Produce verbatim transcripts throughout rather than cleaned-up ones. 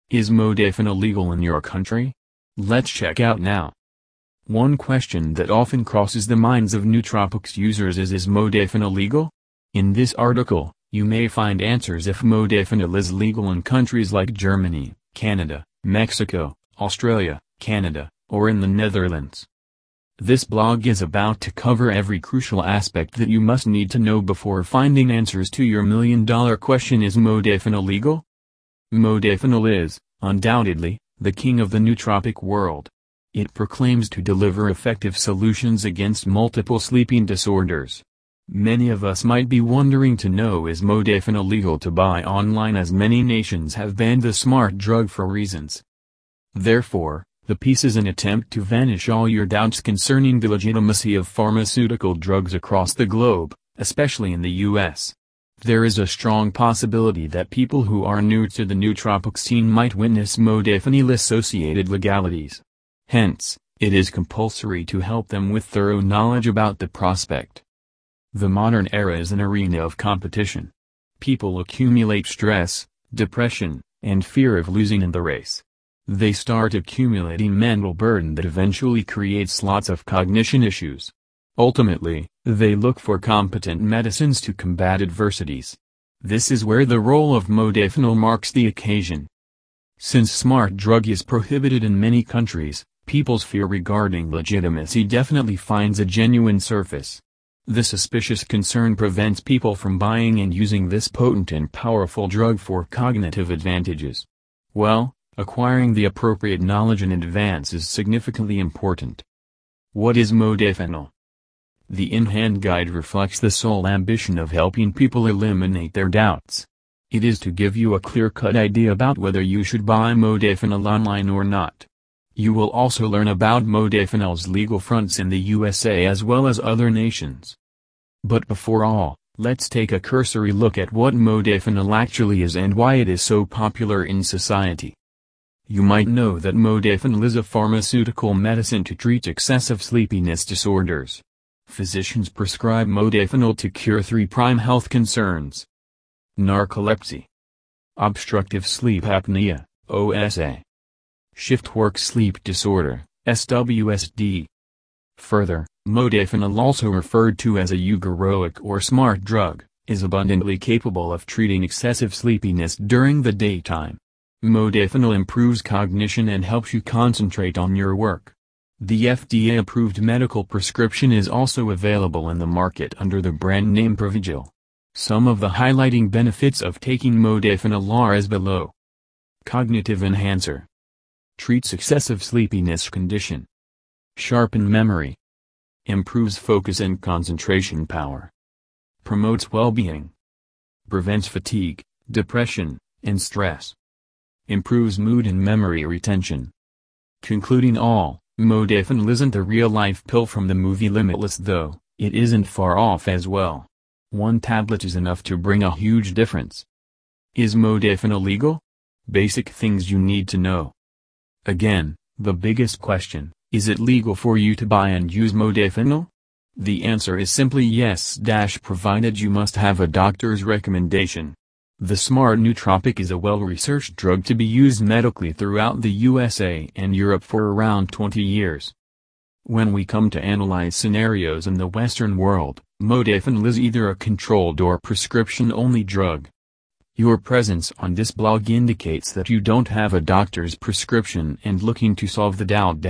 Is modafinil legal in your country? Let's check out now. One question that often crosses the minds of nootropics users is is modafinil legal? In this article, you may find answers if modafinil is legal in countries like Germany, Canada, Mexico, Australia, Canada, or in the Netherlands. This blog is about to cover every crucial aspect that you must need to know before finding answers to your million-dollar question: is modafinil legal? Modafinil is, undoubtedly, the king of the nootropic world. It proclaims to deliver effective solutions against multiple sleeping disorders. Many of us might be wondering to know, is modafinil legal to buy online, as many nations have banned the smart drug for reasons. Therefore, the piece is an attempt to vanish all your doubts concerning the legitimacy of pharmaceutical drugs across the globe, especially in the U S There is a strong possibility that people who are new to the nootropic scene might witness modafinil-associated legalities. Hence, it is compulsory to help them with thorough knowledge about the prospect. The modern era is an arena of competition. People accumulate stress, depression, and fear of losing in the race. They start accumulating mental burden that eventually creates lots of cognition issues. Ultimately, they look for competent medicines to combat adversities. This is where the role of modafinil marks the occasion. Since smart drug is prohibited in many countries, people's fear regarding legitimacy definitely finds a genuine surface. The suspicious concern prevents people from buying and using this potent and powerful drug for cognitive advantages. Well, acquiring the appropriate knowledge in advance is significantly important. What is modafinil? The in-hand guide reflects the sole ambition of helping people eliminate their doubts. It is to give you a clear-cut idea about whether you should buy modafinil online or not. You will also learn about modafinil's legal fronts in the U S A as well as other nations. But before all, let's take a cursory look at what modafinil actually is and why it is so popular in society. You might know that modafinil is a pharmaceutical medicine to treat excessive sleepiness disorders. Physicians prescribe modafinil to cure three prime health concerns: narcolepsy, obstructive sleep apnea, O S A, shift work sleep disorder, S W S D. Further, modafinil, also referred to as a eugeroic or smart drug, is abundantly capable of treating excessive sleepiness during the daytime. Modafinil improves cognition and helps you concentrate on your work. The F D A-approved medical prescription is also available in the market under the brand name Provigil. Some of the highlighting benefits of taking modafinil are as below. Cognitive enhancer. Treats excessive sleepiness condition. Sharpen memory. Improves focus and concentration power. Promotes well-being. Prevents fatigue, depression, and stress. Improves mood and memory retention. Concluding all, modafinil isn't a real-life pill from the movie Limitless, though it isn't far off as well. One tablet is enough to bring a huge difference. Is modafinil legal? Basic things you need to know. Again, the biggest question: is it legal for you to buy and use modafinil? The answer is simply yes, provided you must have a doctor's recommendation. The smart nootropic is a well-researched drug to be used medically throughout the U S A and Europe for around twenty years. When we come to analyze scenarios in the Western world, modafinil is either a controlled or prescription-only drug. Your presence on this blog indicates that you don't have a doctor's prescription and looking to solve the doubt.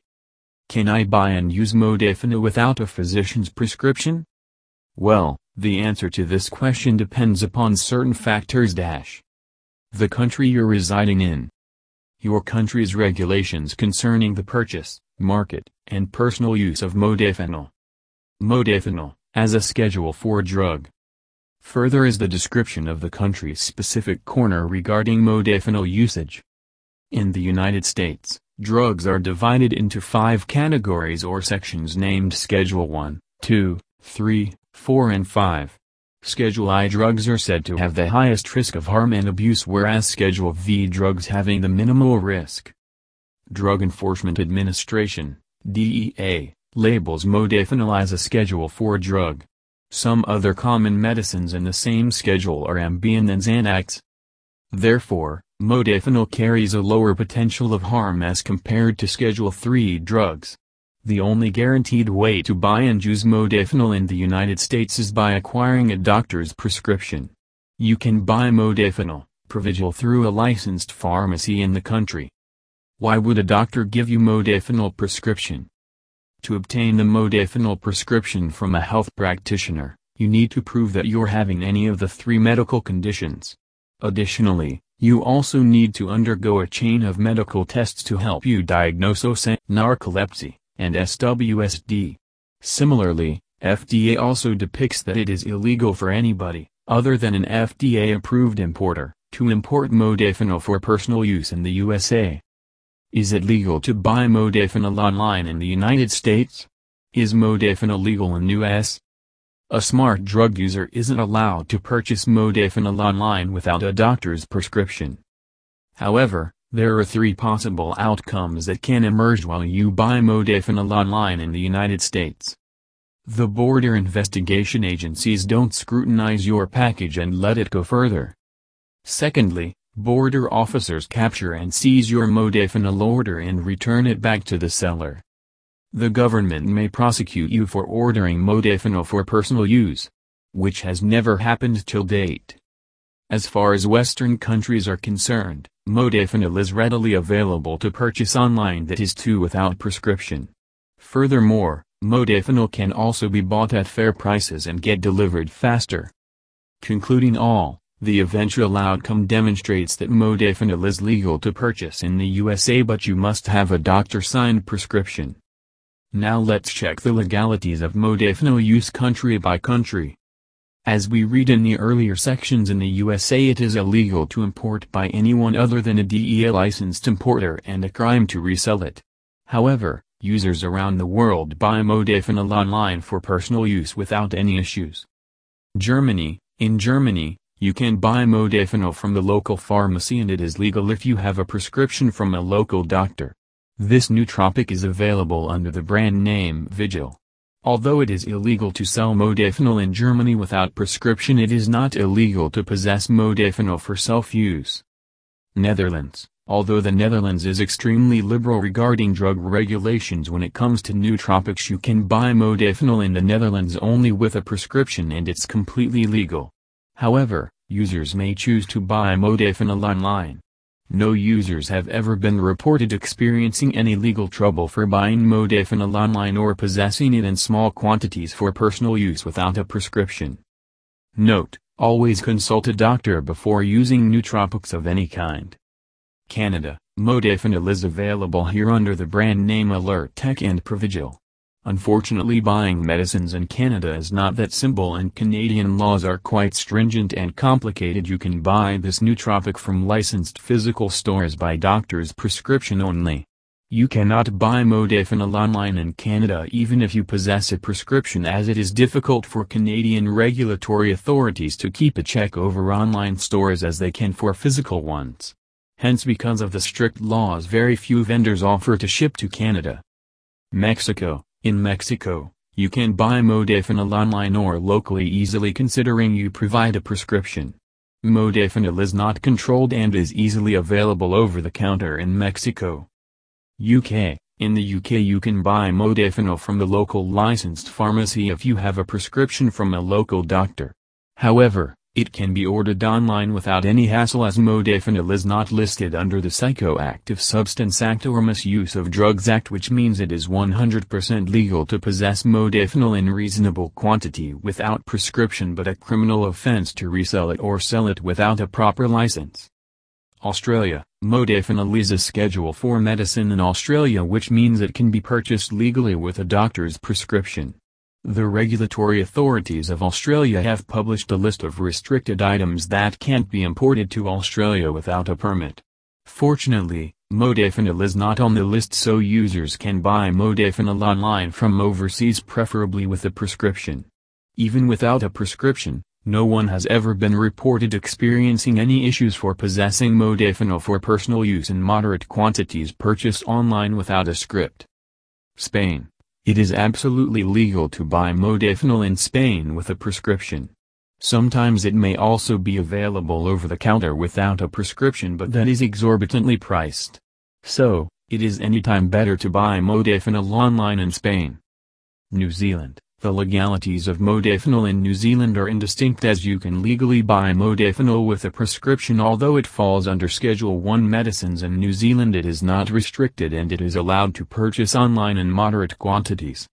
Can I buy and use modafinil without a physician's prescription? Well, the answer to this question depends upon certain factors. The country you're residing in. Your country's regulations concerning the purchase, market, and personal use of modafinil. Modafinil, as a Schedule four drug. Further is the description of the country's specific corner regarding modafinil usage. In the United States, drugs are divided into five categories or sections named Schedule one, two, three, four and five. Schedule I drugs are said to have the highest risk of harm and abuse, whereas Schedule V drugs having the minimal risk. Drug Enforcement Administration, D E A, labels modafinil as a Schedule four drug. Some other common medicines in the same schedule are Ambien and Xanax. Therefore, modafinil carries a lower potential of harm as compared to Schedule three drugs. The only guaranteed way to buy and use modafinil in the United States is by acquiring a doctor's prescription. You can buy modafinil, Provigil, through a licensed pharmacy in the country. Why would a doctor give you modafinil prescription? To obtain the modafinil prescription from a health practitioner, you need to prove that you're having any of the three medical conditions. Additionally, you also need to undergo a chain of medical tests to help you diagnose O S A, narcolepsy, and S W S D. Similarly, F D A also depicts that it is illegal for anybody, other than an F D A-approved importer, to import modafinil for personal use in the U S A. Is it legal to buy modafinil online in the United States? Is modafinil legal in U S? A smart drug user isn't allowed to purchase modafinil online without a doctor's prescription. However, there are three possible outcomes that can emerge while you buy modafinil online in the United States. The border investigation agencies don't scrutinize your package and let it go further. Secondly, border officers capture and seize your modafinil order and return it back to the seller. The government may prosecute you for ordering modafinil for personal use, which has never happened till date. As far as Western countries are concerned, modafinil is readily available to purchase online, that is too without prescription. Furthermore, modafinil can also be bought at fair prices and get delivered faster. Concluding all, the eventual outcome demonstrates that modafinil is legal to purchase in the U S A, but you must have a doctor-signed prescription. Now let's check the legalities of modafinil use country by country. As we read in the earlier sections, in the U S A it is illegal to import by anyone other than a D E A licensed importer and a crime to resell it. However, users around the world buy modafinil online for personal use without any issues. Germany. In Germany, you can buy modafinil from the local pharmacy and it is legal if you have a prescription from a local doctor. This nootropic is available under the brand name Vigil. Although it is illegal to sell modafinil in Germany without prescription, it is not illegal to possess modafinil for self-use. Netherlands. Although the Netherlands is extremely liberal regarding drug regulations when it comes to nootropics, you can buy modafinil in the Netherlands only with a prescription and it's completely legal. However, users may choose to buy modafinil online. No users have ever been reported experiencing any legal trouble for buying modafinil online or possessing it in small quantities for personal use without a prescription. Note: always consult a doctor before using nootropics of any kind. Canada. Modafinil is available here under the brand name Alertec and Provigil. Unfortunately, buying medicines in Canada is not that simple and Canadian laws are quite stringent and complicated. You can buy this nootropic from licensed physical stores by doctor's prescription only. You cannot buy modafinil online in Canada even if you possess a prescription, as it is difficult for Canadian regulatory authorities to keep a check over online stores as they can for physical ones. Hence, because of the strict laws, very few vendors offer to ship to Canada. Mexico. In Mexico, you can buy modafinil online or locally easily considering you provide a prescription. Modafinil is not controlled and is easily available over the counter in Mexico. U K. In the U K you can buy modafinil from the local licensed pharmacy if you have a prescription from a local doctor. However, it can be ordered online without any hassle, as modafinil is not listed under the Psychoactive Substance Act or Misuse of Drugs Act, which means it is one hundred percent legal to possess modafinil in reasonable quantity without prescription, but a criminal offense to resell it or sell it without a proper license. Australia. Modafinil is a Schedule four medicine in Australia, which means it can be purchased legally with a doctor's prescription. The regulatory authorities of Australia have published a list of restricted items that can't be imported to Australia without a permit. Fortunately, modafinil is not on the list, so users can buy modafinil online from overseas, preferably with a prescription. Even without a prescription, no one has ever been reported experiencing any issues for possessing modafinil for personal use in moderate quantities purchased online without a script. Spain. It is absolutely legal to buy modafinil in Spain with a prescription. Sometimes it may also be available over the counter without a prescription, but that is exorbitantly priced. So, it is anytime better to buy modafinil online in Spain. New Zealand. The legalities of modafinil in New Zealand are indistinct, as you can legally buy modafinil with a prescription. Although it falls under Schedule one medicines in New Zealand, it is not restricted and it is allowed to purchase online in moderate quantities.